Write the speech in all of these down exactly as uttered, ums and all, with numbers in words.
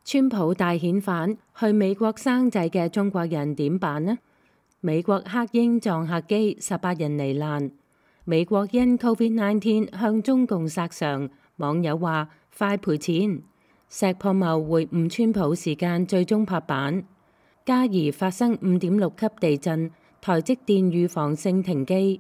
川普大遣返去美國生仔嘅中國人點辦呢？美國黑鷹撞客機，十八人罹難。美國因 Covid 十九 向中共索償，網友話快賠錢。石破茂會晤川普時間最終拍板。嘉義發生五點六級地震，台積電預防性停機。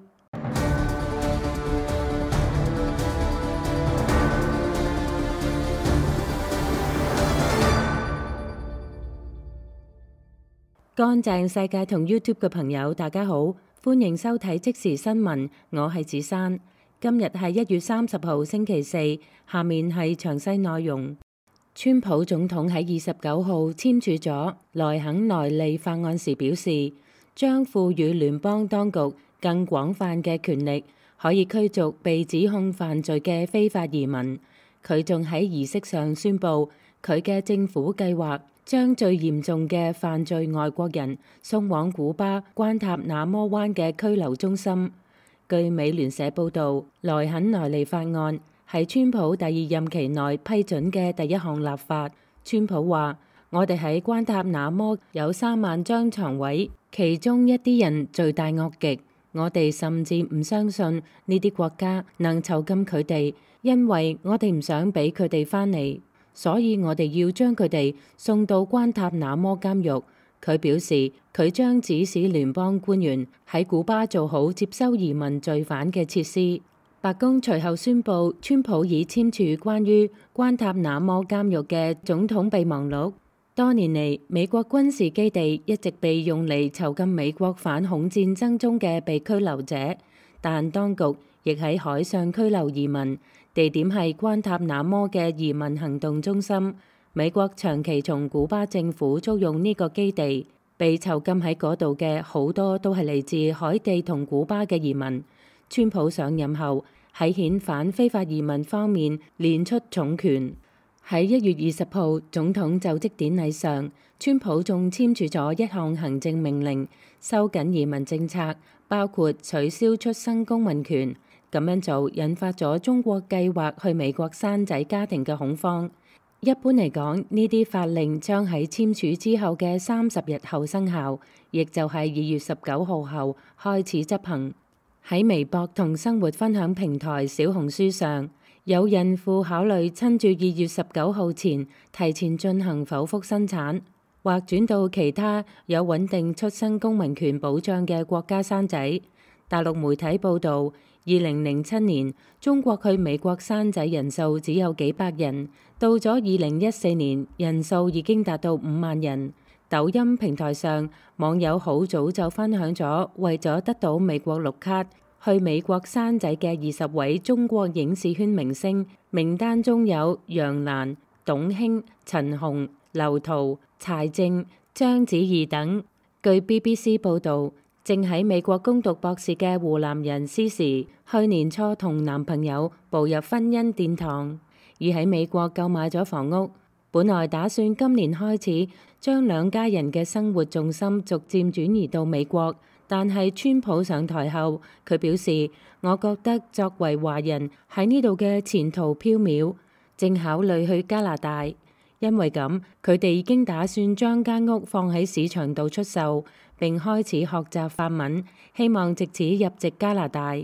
乾淨世界同 YouTube 嘅朋友，大家好，歡迎收睇即時新聞，我係子珊。今日係一月三十號星期四，下面係詳細內容。川普總統喺二十九號簽署咗萊肯萊利法案時表示，將賦予聯邦當局更廣泛嘅權力，可以驅逐被指控犯罪嘅非法移民。佢仲喺儀式上宣布，佢嘅政府計劃將最嚴重嘅犯罪外國人送往古巴關塔那摩灣嘅拘留中心。據美聯社報導，萊肯萊利法案係川普第二任期內批准嘅第一項立法。川普話：我哋喺關塔那摩有三萬張床位，其中一啲人罪大惡極，我哋甚至唔相信呢啲國家能囚禁佢哋，因為我哋唔想俾佢哋返嚟。所以我哋要將佢哋送到關塔那摩監獄。佢表示，佢將指使聯邦官員喺古巴做好接收移民罪犯嘅設施。白宮隨後宣布，川普已簽署關於關塔那摩監獄嘅總統備忘錄。多年嚟，美國軍事基地一直被用嚟囚禁美國反恐戰爭中嘅被拘留者，但當局亦喺海上拘留移民。地點係關塔那摩嘅移民行動中心。美國長期從古巴政府租用呢個基地，被囚禁喺嗰度嘅好多都係嚟自海地同古巴嘅移民。川普上任後喺遣返非法移民方面練出重拳。喺一月二十號總統就職典禮上，川普仲簽署咗一項行政命令，收緊移民政策，包括取消出生公民權。咁樣做引發咗中國計劃去美國生仔家庭嘅恐慌。一般嚟講，呢啲法令將喺簽署之後嘅三十日後生效，亦就係二月十九號後開始執行。喺微博同生活分享平台小紅書上，有孕婦考慮趁住二月十九號前提前進行剖腹生產，或轉到其他有穩定出生公民權保障嘅國家生仔。大陸媒體報導，二零零七年中國去美國生仔人數只有幾百人，到咗二零一四年人數已經達到五萬人。抖音平台上網友好早就分享咗為咗得到美國綠卡去美國生仔嘅二十位中國影視圈明星，名單中有楊瀾、董卿、陳紅、劉濤、柴靜、章子怡等。據 B B C 報導，正喺美國攻讀博士嘅湖南人詩詩，去年初同男朋友步入婚姻殿堂，而喺美國購買咗房屋。本來打算今年開始將兩家人嘅生活重心逐漸轉移到美國，但係川普上台後，佢表示：我覺得作為華人喺呢度嘅前途飄渺，正考慮去加拿大。因為咁，佢哋已經打算將間屋放喺市場度出售，並開始學習法文，希望藉此入籍加拿大。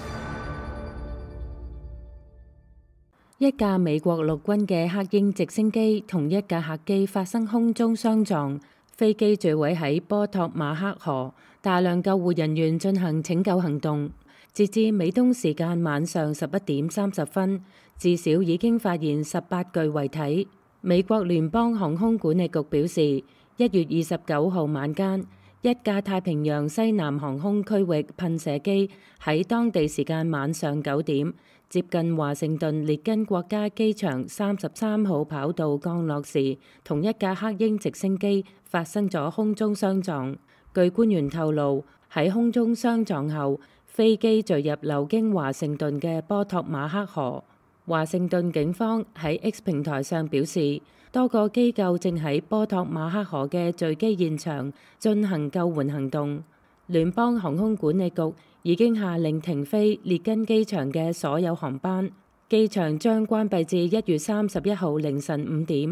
一架美國陸軍嘅黑鷹直升機同一架客機發生空中相撞，飛機墜毀喺波托馬克河，大量救護人員進行拯救行動。截至美東時間晚上十一點三十分，至少已經發現十八具遺體。美國聯邦航空管理局表示，一月二十九號晚間，一架太平洋西南航空區域噴射機喺當地時間晚上九點，接近華盛頓列根國家機場三十三號跑道降落時，同一架黑鷹直升機發生咗空中相撞。據官員透露，喺空中相撞後，飛機墜入流經華盛頓嘅波托馬克河。華盛頓警方喺 X 平台上表示，多個機構正喺波托馬克河嘅墜機現場進行救援行動。聯邦航空管理局已經下令停飛列根機場嘅所有航班，機場將關閉至一月三十一號凌晨五點。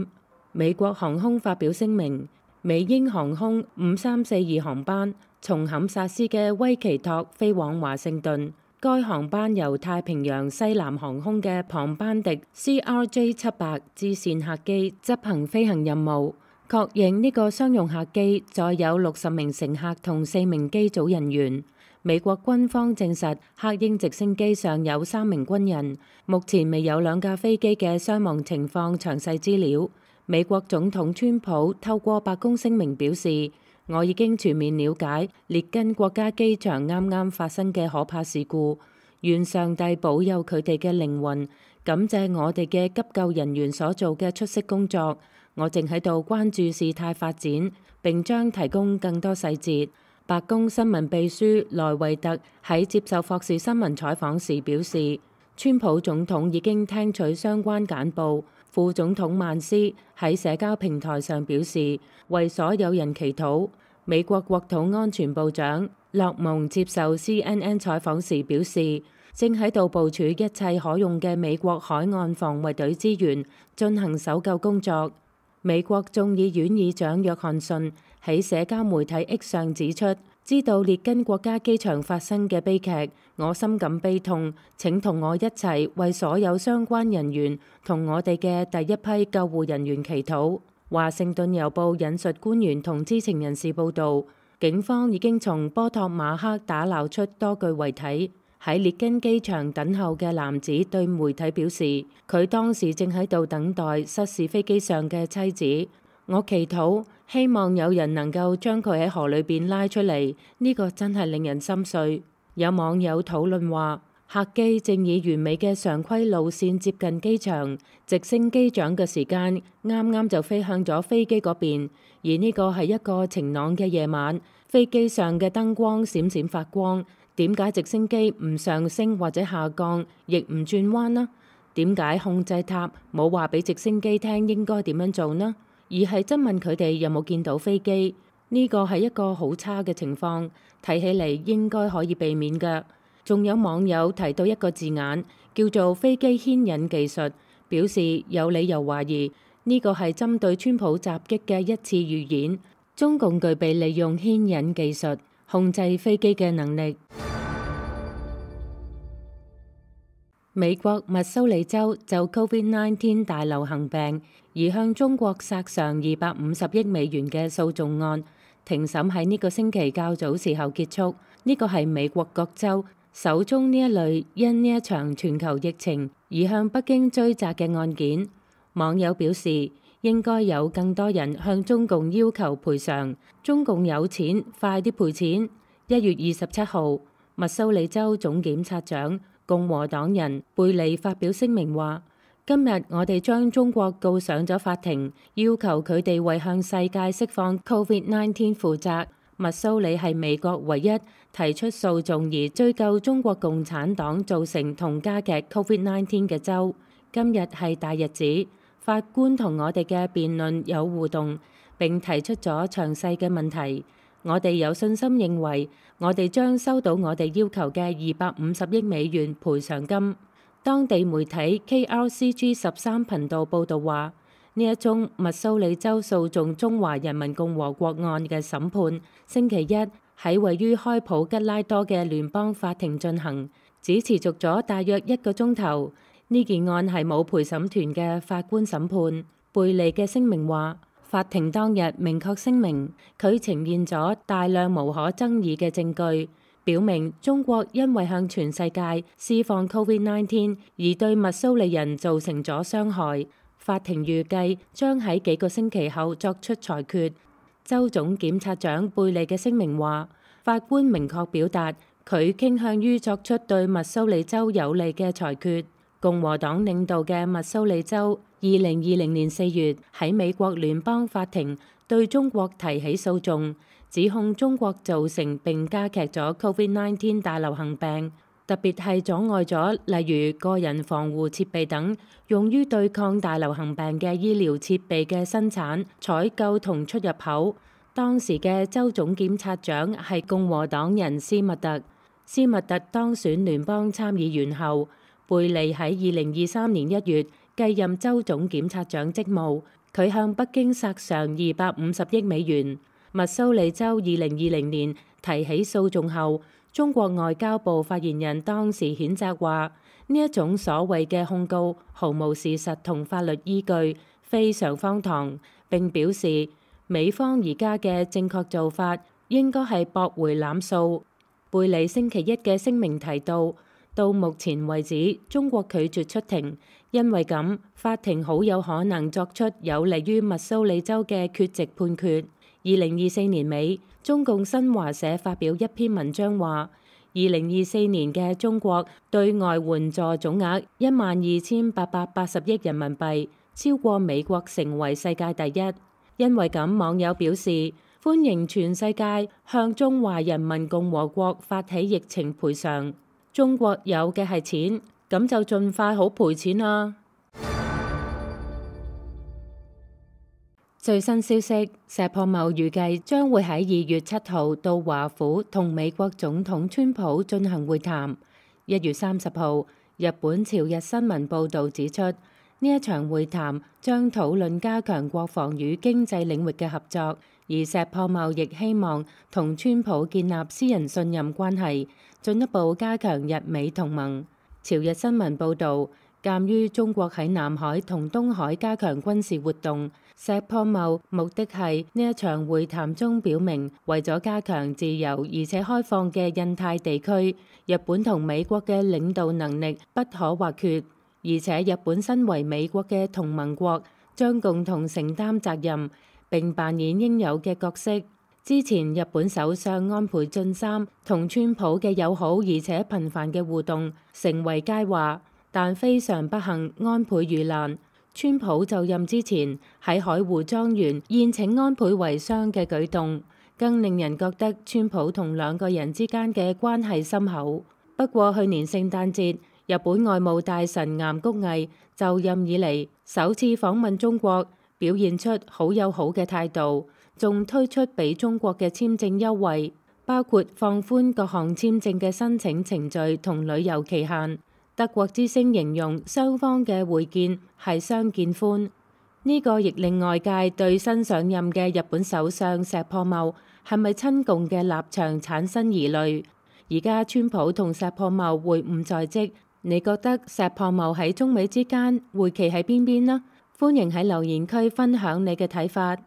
美國航空發表聲明，美英航空五三四二航班從堪薩斯嘅威奇托飛往華盛頓，該航班由太平洋西南航空嘅龐班迪 C R J 七百支線客機執行飛行任務，確認呢個商用客機載有六十名乘客同四名機組人員。美國軍方證實黑鷹直升機上有三名軍人，目前未有兩架飛機嘅傷亡情況詳細資料。美國總統川普透過白宮聲明表示，我已經全面了解列根國家機場啱啱發生嘅可怕事故，願上帝保佑佢哋嘅靈魂，感謝我哋嘅急救人員所做嘅出色工作。我正喺度關注事態發展，並將提供更多細節。白宮新聞秘書萊維特喺接受霍士新聞採訪時表示，川普總統已經聽取相關簡報。副總統曼斯喺社交平台上表示，為所有人祈禱。美國國土安全部長洛蒙接受 C N N 採訪時表示，正喺度部署一切可用嘅美國海岸防衛隊資源進行搜救工作。美國眾議院議長約翰遜喺社交媒體 X 上指出，知道列根國家機場發生嘅悲劇，我深感悲痛。請同我一齊為所有相關人員同我哋嘅第一批救護人員祈禱。華盛頓郵報引述官員同知情人士報導，警方已經從波托馬克打撈出多具遺體。喺列根機場等候嘅男子對媒體表示，佢當時正喺度等待失事飛機上嘅妻子。我祈禱，希望有人能夠將佢喺河裏邊拉出嚟。呢個真係令人心碎。有網友討論話，客機正以完美嘅常規路線接近機場，直升機長嘅時間啱啱就飛向咗飛機嗰邊，而呢個係一個晴朗嘅夜晚，飛機上嘅燈光閃閃發光。點解直升機唔上升或者下降，亦唔轉彎呢？點解控制塔冇話俾直升機聽應該點樣做呢？而係質問佢哋有冇見到飛機？呢個係一個好差嘅情況，睇起嚟應該可以避免嘅。仲有網友提到一個字眼，叫做飛機牽引技術，表示有理由懷疑呢個係針對川普襲擊嘅一次預演。中共具備利用牽引技術控制飛機嘅能力。美國密蘇里州就 Covid 十九 大流行病而向中國索償二百五十億美元嘅訴訟案，庭審喺呢個星期較早時候結束。呢個係美國各州首宗呢一類因呢一場全球疫情而向北京追責嘅案件。網友表示，應該有更多人向中共要求賠償，中共有錢，快啲賠錢。一月二十七號，密蘇里州總檢察長共和黨人貝利發表聲明話，今日我哋將中國告上咗法庭，要求佢哋為向世界釋放 Covid 十九 負責。密蘇里係美國唯一提出訴訟而追究中國共產黨造成同加劇 Covid 十九 嘅州。今日係大日子，法官同我哋嘅辯論有互動，並提出咗詳細嘅問題。我哋有信心認為，我哋將收到我哋要求嘅二百五十億美元賠償金。當地媒體 K R C G 十三頻道報導話，呢一宗密蘇里州訴訟中華人民共和國案嘅審判，星期一喺位於開普吉拉多嘅聯邦法庭進行，只持續咗大約一個鐘頭。呢件案係冇陪審團嘅法官審判。貝利嘅聲明話，法庭當日明確聲明，佢呈現咗大量無可爭議嘅證據，表明中國因為向全世界施放 Covid 十九 而對密蘇里人造成咗傷害。法庭預計將喺幾個星期後作出裁決。州總檢察長貝利嘅聲明話，法官明確表達佢傾向於作出對密蘇里州有利嘅裁決。共和黨領導嘅密蘇里州二零二零年四月喺美國聯邦法庭對中國提起訴訟，指控中國造成並加劇咗 Covid 十九 大流行病，特別係阻礙咗例如個人防護設備等用於對抗大流行病嘅醫療設備嘅生產、採購同出入口。當時嘅州總檢察長係共和黨人斯密特。斯密特當選聯邦參議員後，貝利喺二零二三年一月繼任州總檢察長職務。 佢向北京索償二百五十億美元。密蘇里州二零二零年提起訴訟後，中國外交部發言人當時譴責話：呢一種所謂嘅控告毫無事實同法律依據，非常荒唐。並表示美方而家嘅正確做法應該係駁回攬訴。貝里星期一嘅聲明提到，到目前為止，中國拒絕出庭，因為咁法庭好有可能作出有利於密蘇里州嘅缺席判決。二零二四年尾，中共新華社發表一篇文章話，二零二四年嘅中國對外援助總額一萬二千八百八十億人民幣，超過美國，成為世界第一。因為咁，網友表示歡迎全世界向中華人民共和國發起疫情賠償。中國有嘅係錢，咁就盡快好賠錢啦。最新消息，石破茂預計將會喺二月七號到華府同美國總統川普進行會談。一月三十號，日本朝日新聞報導指出，呢一場會談將討論加強國防與經濟領域嘅合作，而石破茂亦希望同川普建立私人信任關係，進一步加強日美同盟。朝日新聞報導，鑑於中國喺南海同東海加強軍事活動，石破茂目的係呢一場會談中表明，為咗加強自由而且開放嘅印太地區，日本同美國嘅領導能力不可或缺，而且日本身為美國嘅同盟國，將共同承擔責任並扮演應有嘅角色。之前日本首相安倍晉三同川普嘅友好而且頻繁嘅互動成為佳話，但非常不幸，安倍遇難。川普就任之前喺海湖莊園宴請安倍為商嘅舉動，更令人覺得川普同兩個人之間嘅關係深厚。不過去年聖誕節，日本外務大臣岩谷毅就任以嚟首次訪問中國，表現出好友好嘅態度，仲推出俾中國嘅簽證優惠，包括放寬各項簽證嘅申請程序同旅遊期限。德國之聲形容雙方嘅會見係相見歡，呢、這個亦令外界對新上任嘅日本首相石破茂係咪親共嘅立場產生疑慮。而家川普同石破茂會晤在即，你覺得石破茂喺中美之間會企喺邊邊呢？歡迎喺留言區分享你嘅睇法。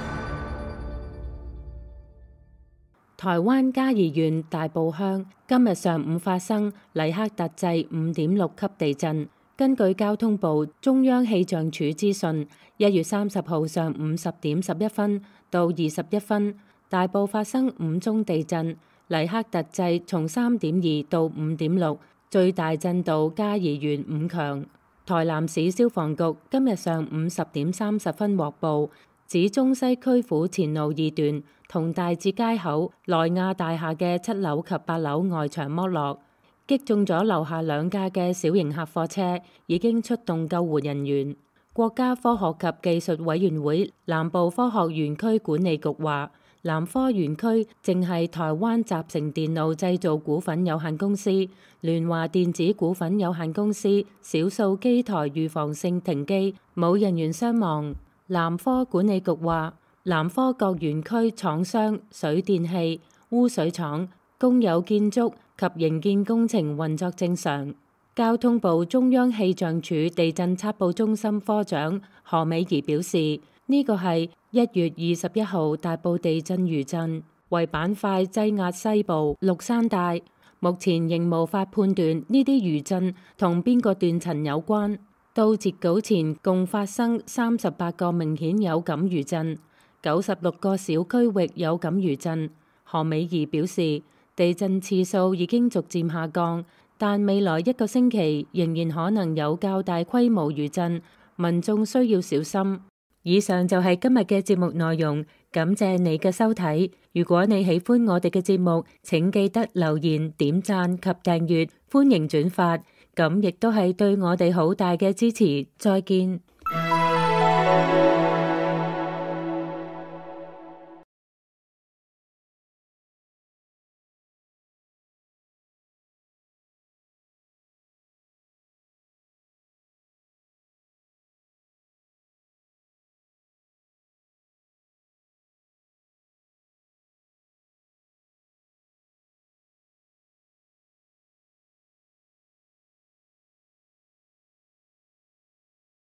台灣嘉義縣大埔鄉今日上午發生黎克特制五點六級地震。根據交通部中央氣象署資訊，一月三十號上午十點十一分到二十一分，大埔發生五宗地震，黎克特制從三點二到五點六，最大震度嘉義縣五強。台南市消防局今日上午十點三十分獲報，指中西區府前路二段同大智街口內亞大廈嘅七樓及八樓外牆剝落，擊中咗樓下兩架嘅小型客貨車，已經出動救援人員。國家科學及技術委員會南部科學園區管理局話，南科園區正係台灣集成電路製造股份有限公司、聯華電子股份有限公司少數機台預防性停機，冇人員傷亡。南科管理局話，南科各園區廠商、水電氣、污水廠、公有建築及營建工程運作正常。交通部中央氣象署地震測報中心科長何美儀表示，呢個係一月二十一號大埔地震餘震，為板塊擠壓西部鹿山帶，目前仍無法判斷呢啲餘震同邊個斷層有關。到截稿前，共發生三十八個明顯有感餘震，九十六個小區域有感餘震。何美儀表示，地震次數已經逐漸下降，但未來一個星期仍然可能有較大規模餘震，民眾需要小心。以上就係今日嘅節目內容，感謝你嘅收睇。如果你喜歡我哋嘅節目，請記得留言、點讚及訂閱，歡迎轉發，咁亦都係對我哋好大嘅支持。再見。